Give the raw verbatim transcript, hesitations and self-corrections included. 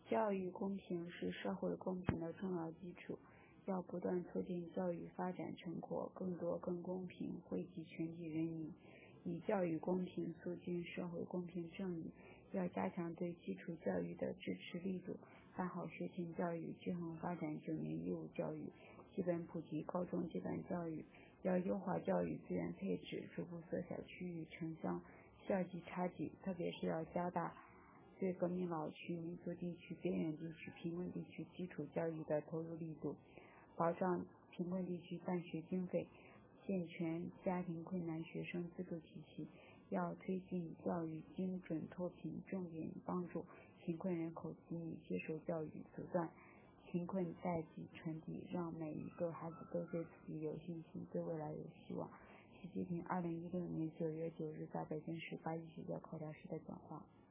教育公平是社会公平的重要基础，要不断促进教育发展成果更多更公平，惠及全体人民，以教育公平促进社会公平正义。要加强对基础教育的支持力度，办好学前教育、均衡发展九年义务教育、基本普及高中阶段教育。要优化教育资源配置，逐步缩小区域城乡校际差距，特别是要加大对革命老区、民族地区、边远地区、贫困地区基础教育的投入力度，保障贫困地区办学经费，健全家庭困难学生资助体系。要推进教育精准脱贫，重点帮助贫困人口子女接受教育，阻断贫困代际传递，让每一个孩子都对自己有信心，对未来有希望。习近平二零一六年九月九日在北京市八一学校考察时的讲话。